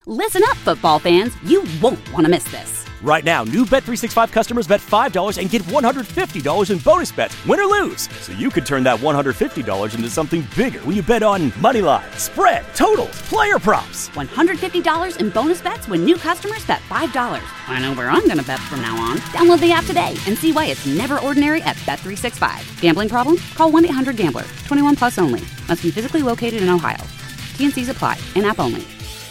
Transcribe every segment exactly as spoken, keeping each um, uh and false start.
Listen up, football fans. You won't want to miss this. Right now, new Bet three sixty-five customers bet five dollars and get one hundred fifty dollars in bonus bets, win or lose. So you could turn that one hundred fifty dollars into something bigger when you bet on money line, spread, totals, player props. one hundred fifty dollars in bonus bets when new customers bet five dollars. I know where I'm going to bet from now on. Download the app today and see why it's never ordinary at Bet three sixty-five. Gambling problem? Call one eight hundred gambler. twenty-one plus only. Must be physically located in Ohio. T N Cs apply. In-app only.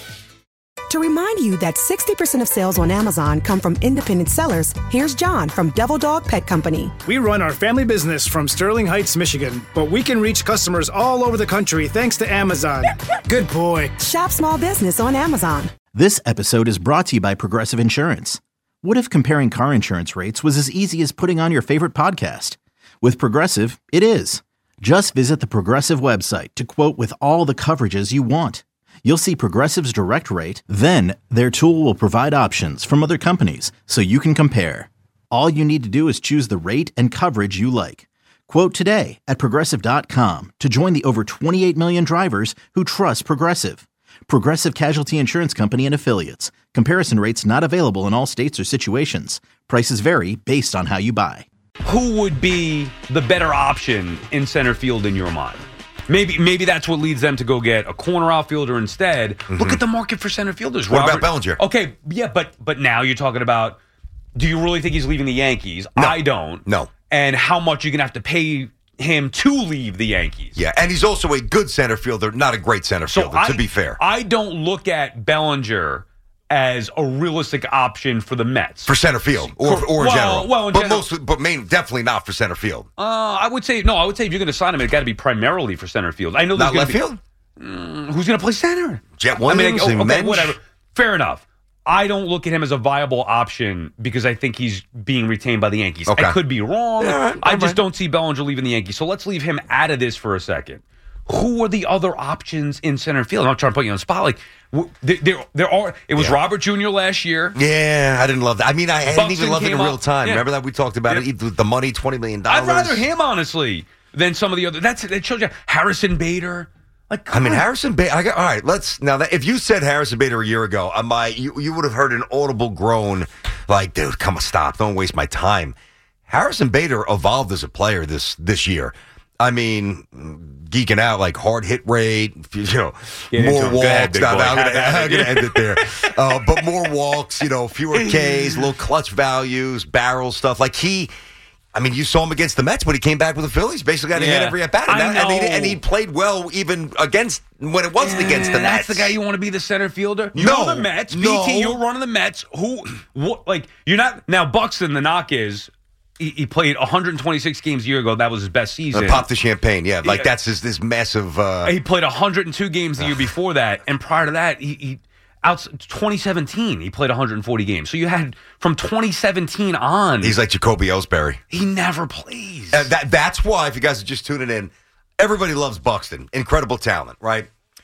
To remind you that sixty percent of sales on Amazon come from independent sellers, here's John from Devil Dog Pet Company. We run our family business from Sterling Heights, Michigan, but we can reach customers all over the country thanks to Amazon. Good boy. Shop small business on Amazon. This episode is brought to you by Progressive Insurance. What if comparing car insurance rates was as easy as putting on your favorite podcast? With Progressive, it is. Just visit the Progressive website to quote with all the coverages you want. You'll see Progressive's direct rate, then their tool will provide options from other companies so you can compare. All you need to do is choose the rate and coverage you like. Quote today at Progressive dot com to join the over twenty-eight million drivers who trust Progressive. Progressive Casualty Insurance Company and Affiliates. Comparison rates not available in all states or situations. Prices vary based on how you buy. Who would be the better option in center field in your mind? Maybe maybe that's what leads them to go get a corner outfielder instead. Mm-hmm. Look at the market for center fielders. What Robert, about Bellinger? Okay, yeah, but but now you're talking about, do you really think he's leaving the Yankees? No. I don't. No. And how much you're going to have to pay him to leave the Yankees? Yeah, and he's also a good center fielder, not a great center so fielder, I, to be fair. I don't look at Bellinger as a realistic option for the Mets. For center field, or, for, or in well, general. Well, in but general. mostly, but main, definitely not for center field. Uh, I would say, no, I would say if you're going to sign him, it's got to be primarily for center field. I know Not there's left be, field? Mm, who's going to play center? Jet Williams I mean, like, and okay, Mensch? whatever. Fair enough. I don't look at him as a viable option because I think he's being retained by the Yankees. Okay. I could be wrong. Yeah, right, I right. just don't see Bellinger leaving the Yankees. So let's leave him out of this for a second. Who are the other options in center field? I'm not trying to put you on the spot. Like, there, there, there are. It was yeah. Robert Junior last year. Yeah, I didn't love that. I mean, I Buxton didn't even love it in came real up. time. Yeah. Remember that we talked about yeah. it, the money, twenty million dollars. I'd rather him, honestly, than some of the other. That's that shows you Harrison Bader. Like, I mean, on. Harrison Bader. I got, all right, let's now. That, if you said Harrison Bader a year ago, uh, my you, you would have heard an audible groan, like, "Dude, come on, stop! Don't waste my time." Harrison Bader evolved as a player this this year. I mean, geeking out like hard hit rate, you know, Get more walks. walks. Ahead, Now, I'm boy. going to end it there. Uh, but more walks, you know, fewer Ks, little clutch values, barrel stuff. Like he, I mean, you saw him against the Mets, but he came back with the Phillies. Basically, got to Yeah. hit every at bat, and, I that- and, he, know. and he played well even against when it wasn't Yeah, against the Mets. That's the guy you want to be the center fielder. You No, know the Mets. no. B T, you're running the Mets. Who? What? Like you're not now. Buxton. The knock is he, he played one hundred twenty-six games a year ago. That was his best season. Uh, pop the champagne, yeah. Like Yeah. that's his, this massive. Uh, He played one hundred two games the year before that, and prior to that, he. he Out twenty seventeen, he played one hundred forty games. So you had from twenty seventeen on. he's like Jacoby Ellsbury. he never plays. Uh, that that's why, if you guys are just tuning in, everybody loves Buxton. Incredible talent, right?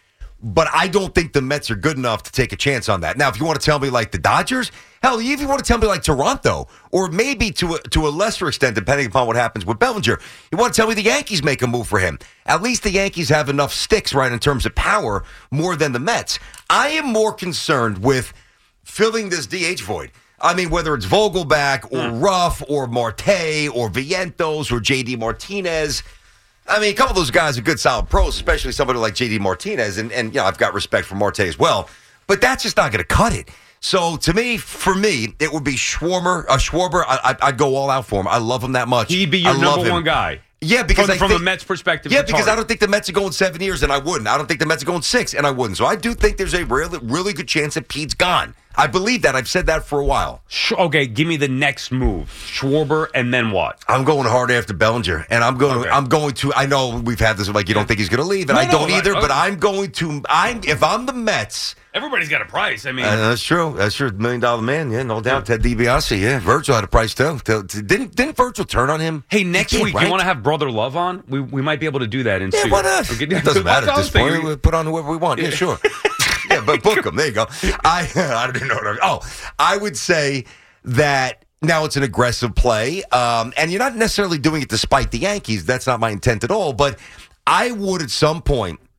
But I don't think the Mets are good enough to take a chance on that. Now, if you want to tell me like the Dodgers, hell, you even want to tell me like Toronto, or maybe to a, to a lesser extent, depending upon what happens with Bellinger, you want to tell me the Yankees make a move for him. At least the Yankees have enough sticks, right, in terms of power, more than the Mets. I am more concerned with filling this D H void. I mean, whether it's Vogelback or Hmm. Ruff or Marte or Vientos or J D Martinez. I mean, a couple of those guys are good, solid pros, especially somebody like J D Martinez. And, and you know, I've got respect for Marte as well. But that's just not going to cut it. So, to me, for me, it would be Schwarber. Uh, Schwarber, I, I, I'd go all out for him. I love him that much. He'd be your I love number him. one guy. Yeah, because from, I from think, a Mets perspective. Yeah, it's because hard. I don't think the Mets are going seven years, and I wouldn't. I don't think the Mets are going six, and I wouldn't. So I do think there's a really, really good chance that Pete's gone. I believe that. I've said that for a while. Sh- okay, give me the next move. Schwarber, and then what? I'm going hard after Bellinger, and I'm going. Okay. I'm going to. I know we've had this. Like you don't think he's going to leave, and No, I no, don't I- either. I- but I'm going to. I'm if I'm the Mets. Everybody's got a price. I mean, Uh, that's true. That's true. Million dollar man. Yeah, no doubt. Ted DiBiase. Yeah, Virgil had a price too. T- t- Didn't Didn't Virgil turn on him? hey, next He did, week right? you want to have Brother Love on? We we might be able to do that in Yeah, studio. why not? Okay, It doesn't matter at that's this what I was point. thinking. We put on whoever we want. Yeah, sure. Yeah, but book them. There you go. I I didn't know. What I, oh, I would say that now it's an aggressive play, um, and you're not necessarily doing it to spite the Yankees. That's not my intent at all. But I would at some point,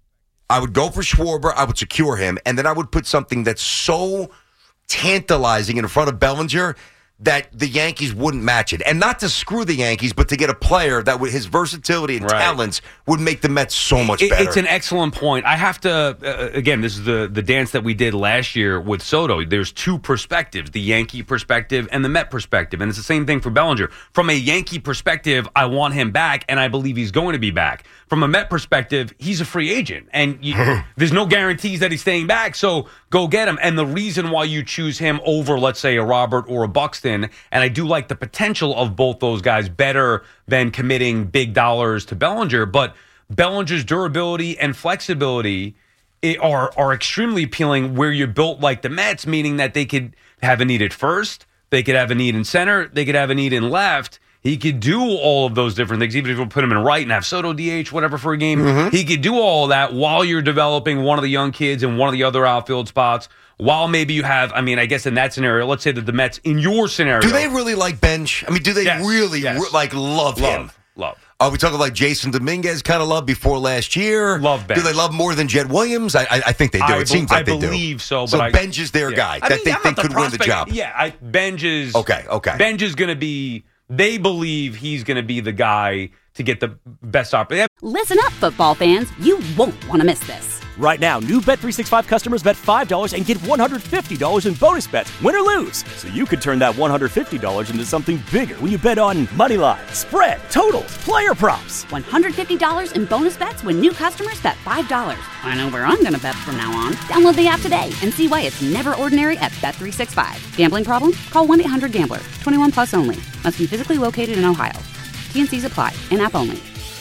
I would go for Schwarber. I would secure him, and then I would put something that's so tantalizing in front of Bellinger that the Yankees wouldn't match it. And not to screw the Yankees, but to get a player that with his versatility and right. talents would make the Mets so much it, better. It's an excellent point. I have to, uh, again, this is the, the dance that we did last year with Soto. There's two perspectives, the Yankee perspective and the Met perspective. And it's the same thing for Bellinger. From a Yankee perspective, I want him back, and I believe he's going to be back. From a Met perspective, he's a free agent, and you, there's no guarantees that he's staying back, so go get him. And the reason why you choose him over, let's say, a Robert or a Buxton, and I do like the potential of both those guys better than committing big dollars to Bellinger, but Bellinger's durability and flexibility are, are extremely appealing where you're built like the Mets, meaning that they could have a need at first, they could have a need in center, they could have a need in left. He could do all of those different things, even if you put him in right and have Soto D H, whatever, for a game. Mm-hmm. He could do all of that while you're developing one of the young kids in one of the other outfield spots, while maybe you have, I mean, I guess in that scenario, let's say that the Mets, in your scenario. Do they really like Bench? I mean, do they yes, really, yes. re- like, love, love him? Love. Are we talking like Jason Dominguez kind of love before last year? Love Bench. Do they love more than Jed Williams? I, I, I think they do. I it seems like I they do. I believe so. But so I, Bench is their yeah. guy I that mean, they I'm think not the could win the prospect. job. Yeah, I, Bench is okay. Okay. Bench is going to be. They believe he's going to be the guy to get the best opportunity. Listen up, football fans. You won't want to miss this. Right now, new Bet three sixty-five customers bet five dollars and get one hundred fifty dollars in bonus bets, win or lose. So you could turn that one hundred fifty dollars into something bigger when you bet on money line, spread, totals, player props. one hundred fifty dollars in bonus bets when new customers bet five dollars. I know where I'm going to bet from now on. Download the app today and see why it's never ordinary at Bet three sixty-five. Gambling problem? Call one eight hundred gambler. twenty-one plus only. Must be physically located in Ohio. T N Cs apply. In-app only.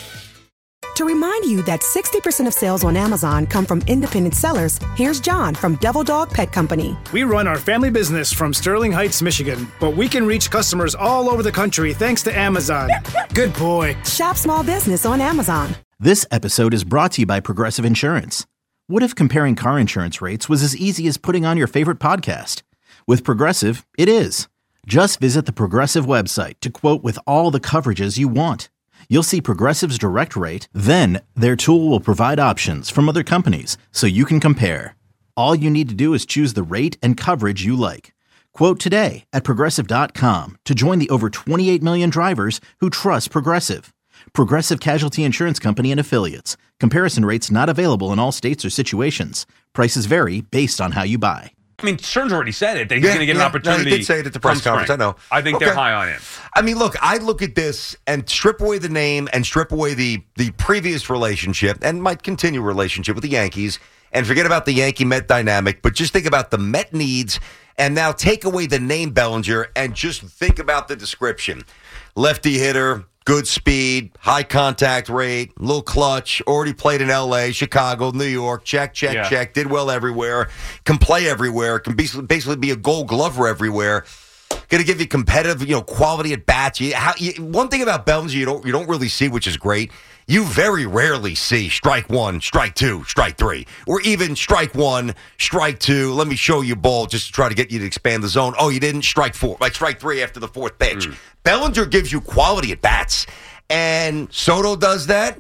To remind you that sixty percent of sales on Amazon come from independent sellers, here's John from Devil Dog Pet Company. We run our family business from Sterling Heights, Michigan, but we can reach customers all over the country thanks to Amazon. Good boy. Shop small business on Amazon. This episode is brought to you by Progressive Insurance. What if comparing car insurance rates was as easy as putting on your favorite podcast? With Progressive, it is. Just visit the Progressive website to quote with all the coverages you want. You'll see Progressive's direct rate, then their tool will provide options from other companies so you can compare. All you need to do is choose the rate and coverage you like. Quote today at Progressive dot com to join the over twenty-eight million drivers who trust Progressive. Progressive Casualty Insurance Company and Affiliates. Comparison rates not available in all states or situations. Prices vary based on how you buy. I mean, Stern's already said it. That he's Yeah, going to get yeah. an opportunity. No, he did say it at the press come conference. spring. I know. I think Okay. they're high on him. I mean, look, I look at this and strip away the name and strip away the the previous relationship and might continue relationship with the Yankees and forget about the Yankee-Met dynamic, but just think about the Met needs and now take away the name Bellinger and just think about the description. Lefty hitter, good speed, high contact rate, little clutch, already played in L A, Chicago, New York, check, check, Yeah. check, did well everywhere, can play everywhere, can basically, basically be a gold glover everywhere. Going to give you competitive, you know, quality at bats. You, how, you, one thing about Bellinger you don't you don't really see, which is great. You very rarely see strike one, strike two, strike three, or even strike one, strike two. Let me show you ball just to try to get you to expand the zone. Oh, you didn't strike four, like strike three after the fourth pitch. Mm. Bellinger gives you quality at bats, and Soto does that.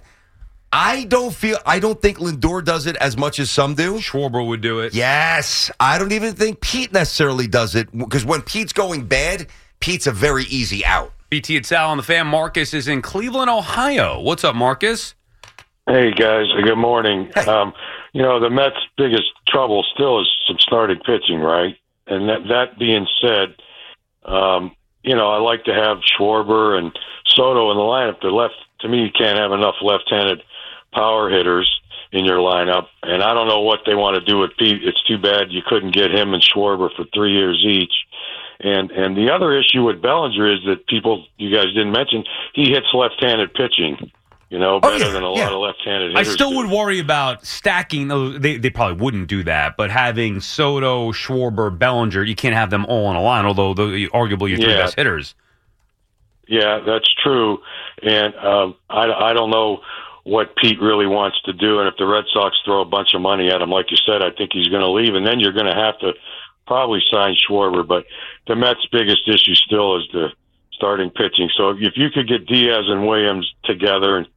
I don't feel. I don't think Lindor does it as much as some do. Schwarber would do it. Yes, I don't even think Pete necessarily does it because when Pete's going bad, Pete's a very easy out. B T at Sal on the fan. Marcus is in Cleveland, Ohio. What's up, Marcus? Hey, guys. Good morning. Hey. Um, you know, the Mets' biggest trouble still is some starting pitching, right? And that, that being said, um, you know, I like to have Schwarber and Soto in the lineup. The left, to me, you can't have enough left-handed power hitters in your lineup. And I don't know what they want to do with Pete. It's too bad you couldn't get him and Schwarber for three years each. And and the other issue with Bellinger is that people, you guys didn't mention, he hits left-handed pitching, you know, better oh, yeah, than a yeah. lot of left-handed I hitters. still do. would worry about stacking. those- They they probably wouldn't do that, but having Soto, Schwarber, Bellinger, you can't have them all on a line. Although the, arguably your three Yeah. best hitters. Yeah, that's true. And um, I, I don't know what Pete really wants to do. And if the Red Sox throw a bunch of money at him, like you said, I think he's going to leave. And then you're going to have to probably sign Schwarber. But the Mets' biggest issue still is the starting pitching. So if you could get Diaz and Williams together and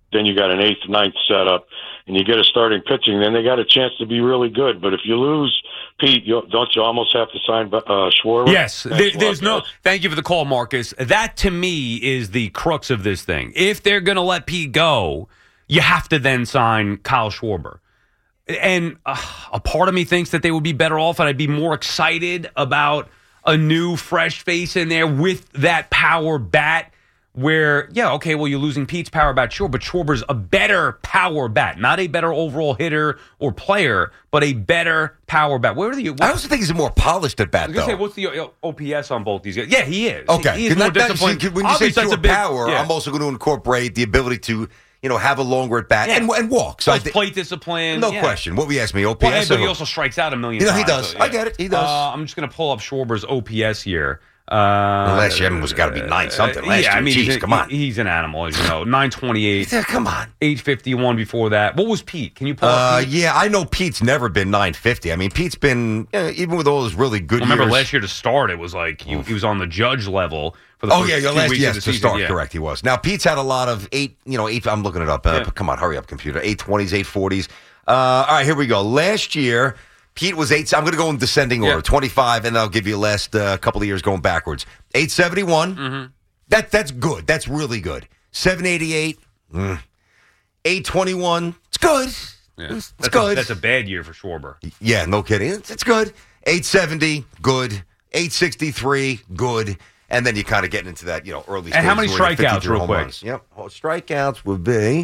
then you got an eighth, ninth setup, and you get a starting pitching, then they got a chance to be really good. But if you lose Pete, you, don't you almost have to sign uh, Schwarber? Yes. There, there's no. Thank you for the call, Marcus. That to me is the crux of this thing. If they're going to let Pete go, you have to then sign Kyle Schwarber. And uh, a part of me thinks that they would be better off, and I'd be more excited about a new, fresh face in there with that power bat. Where, yeah, okay, well, you're losing Pete's power bat, sure, but Schwarber's a better power bat, not a better overall hitter or player, but a better power bat. Where are the? What, I also think he's a more polished at bat, I was gonna though. say, what's the O P S on both these guys? Yeah, he is. Okay, he, he is more that, that, disciplined. when you Obviously, say that's pure a big, power, yeah. I'm also going to incorporate the ability to, you know, have a longer at bat Yeah. and, and walk. So Plus I think, plate discipline. no yeah. question. What we asked me, O P S. Well, hey, but he or- also strikes out a million You know, times. he does. so, I get it. He does. Uh, I'm just going to pull up Schwarber's O P S here. Uh, last year was got to be nine something. Last yeah, year, I mean, Jeez, he's, come on. He's an animal, as you know. nine twenty-eight. Yeah, come on. eight fifty-one before that. What was Pete? Can you pull Uh, up Pete? yeah, I know Pete's never been nine fifty. I mean, Pete's been, uh, even with all his really good Remember years. last year to start, it was like he, he was on the Judge level for the Oh, first yeah, yeah, two last weeks yes, of the to season. start, yeah. correct, he was. Now, Pete's had a lot of eight, you know, eight, I'm looking it up. Uh, Yeah. Come on, hurry up, computer. eight twenties, eight forties. Uh, all right, here we go. Last year, Pete was eight. I'm going to go in descending order. Yeah. twenty-five, and I'll give you the last uh, couple of years going backwards. eight seventy-one. Mm-hmm. That That's good. That's really good. seven eighty-eight. Mm. eight twenty-one. It's good. Yeah. It's, it's that's good. A, that's a bad year for Schwarber. Yeah, no kidding. It's, it's good. eight seventy, good. eight sixty-three, good. And then you kind of getting into that, you know, early. And how many stages where you're strikeouts, fifty-three real home quick? runs. Yep. Well, strikeouts would be.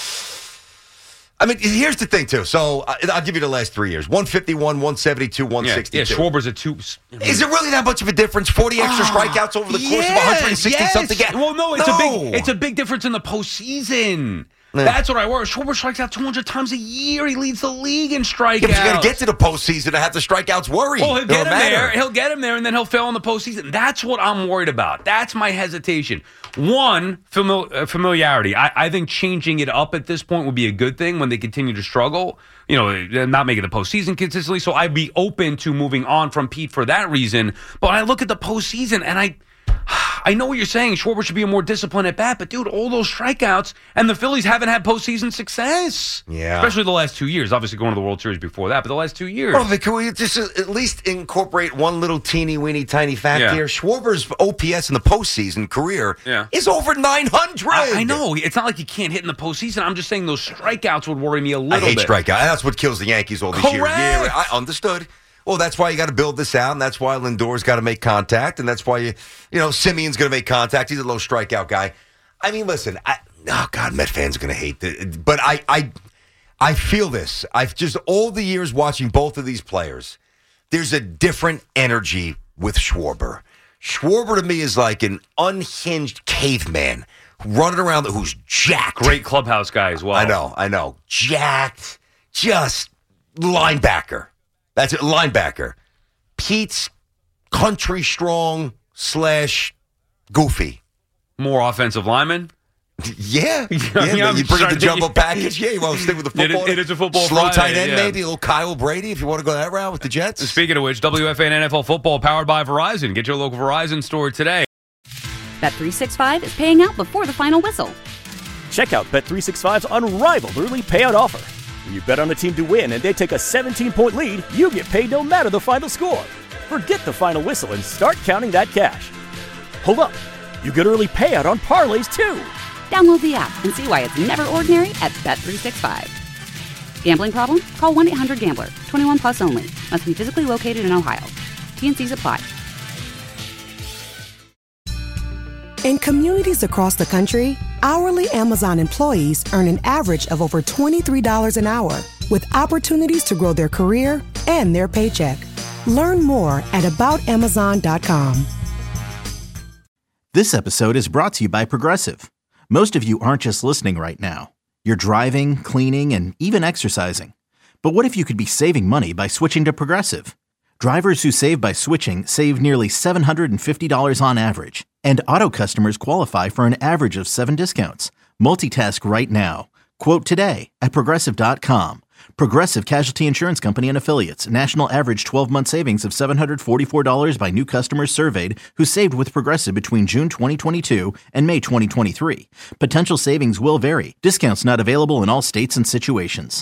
I mean, here's the thing, too. So uh, I'll give you the last three years: one fifty-one, one seventy-two, one Yeah, sixty-two. yeah, Schwarber's a two. Is it really that much of a difference? forty extra strikeouts over the course of one hundred sixty something games. Well, no, it's no. a big. It's a big difference in the postseason. Yeah. That's what I worry. Schwarber strikes out two hundred times a year. He leads the league in strikeouts. Yeah, but you got to get to the postseason to have the strikeouts worry. Well, he'll It get don't him matter. there. He'll get him there, and then he'll fail in the postseason. That's what I'm worried about. That's my hesitation. One, famili- uh, familiarity. I, I think changing it up at this point would be a good thing when they continue to struggle. You know, not making the postseason consistently. So I'd be open to moving on from Pete for that reason. But I look at the postseason, and I. I know what you're saying. Schwarber should be a more disciplined at bat, but dude, all those strikeouts, and the Phillies haven't had postseason success. Yeah. Especially the last two years. Obviously going to the World Series before that, but the last two years. Well, Vic, can we just uh, at least incorporate one little teeny weeny tiny fact Yeah. here? Schwarber's O P S in the postseason career Yeah. is over nine hundred. I, I know. It's not like you can't hit in the postseason. I'm just saying those strikeouts would worry me a I little hate bit. strikeout. That's what kills the Yankees all these years. Correct. Yeah, I understood. Well, that's why you got to build this out, and that's why Lindor's got to make contact, and that's why you, you know, Simeon's going to make contact. He's a low strikeout guy. I mean, listen, I, oh God, Met fans are going to hate it, but I, I, I feel this. I've just all the years watching both of these players. There's a different energy with Schwarber. Schwarber to me is like an unhinged caveman running around who's jacked. Great clubhouse guy as well. I know, I know, jacked, just linebacker. That's it, linebacker. Pete's country strong slash goofy. More offensive lineman. Yeah, yeah. Yeah, I'm you bring trying the to- jumbo package. Yeah, you want to stick with the It is- football. it is a football slow Friday, tight end, yeah. maybe a little Kyle Brady if you want to go that route with the Jets. Speaking of which, W F A N N F L football powered by Verizon. Get your local Verizon store today. Bet three sixty-five is paying out before the final whistle. Check out Bet three sixty-five's unrivaled early payout offer. When you bet on a team to win and they take a seventeen-point lead, you get paid no matter the final score. Forget the final whistle and start counting that cash. Hold up. You get early payout on parlays, too. Download the app and see why it's never ordinary at Bet three sixty-five. Gambling problem? Call one eight hundred gambler. twenty-one plus only. Must be physically located in Ohio. T and C's apply. In communities across the country, hourly Amazon employees earn an average of over twenty-three dollars an hour, with opportunities to grow their career and their paycheck. Learn more at about amazon dot com. This episode is brought to you by Progressive. Most of you aren't just listening right now. You're driving, cleaning, and even exercising. But what if you could be saving money by switching to Progressive? Drivers who save by switching save nearly seven hundred fifty dollars on average. And auto customers qualify for an average of seven discounts. Multitask right now. Quote today at progressive dot com. Progressive Casualty Insurance Company and Affiliates. National average twelve-month savings of seven hundred forty-four dollars by new customers surveyed who saved with Progressive between June twenty twenty-two and May twenty twenty-three. Potential savings will vary. Discounts not available in all states and situations.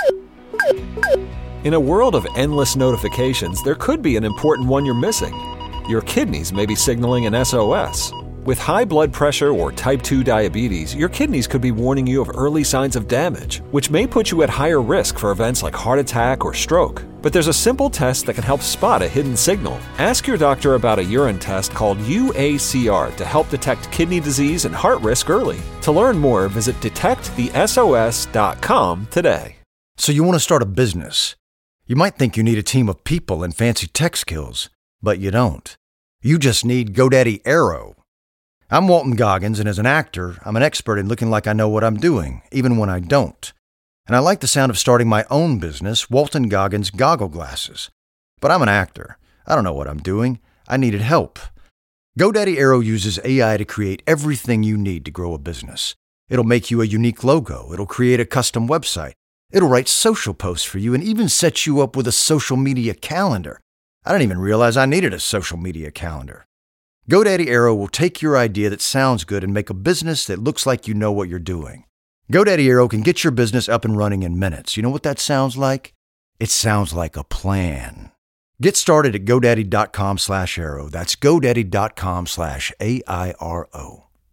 In a world of endless notifications, there could be an important one you're missing. Your kidneys may be signaling an S O S. With high blood pressure or type two diabetes, your kidneys could be warning you of early signs of damage, which may put you at higher risk for events like heart attack or stroke. But there's a simple test that can help spot a hidden signal. Ask your doctor about a urine test called U A C R to help detect kidney disease and heart risk early. To learn more, visit detect the S O S dot com today. So you want to start a business. You might think you need a team of people and fancy tech skills, but you don't. You just need GoDaddy Aero. I'm Walton Goggins, and as an actor, I'm an expert in looking like I know what I'm doing, even when I don't. And I like the sound of starting my own business, Walton Goggins Goggle Glasses. But I'm an actor. I don't know what I'm doing. I needed help. GoDaddy Aero uses A I to create everything you need to grow a business. It'll make you a unique logo. It'll create a custom website. It'll write social posts for you and even set you up with a social media calendar. I didn't even realize I needed a social media calendar. GoDaddy Aero will take your idea that sounds good and make a business that looks like you know what you're doing. GoDaddy Aero can get your business up and running in minutes. You know what that sounds like? It sounds like a plan. Get started at GoDaddy.com slash Aero. That's GoDaddy.com slash A I R O.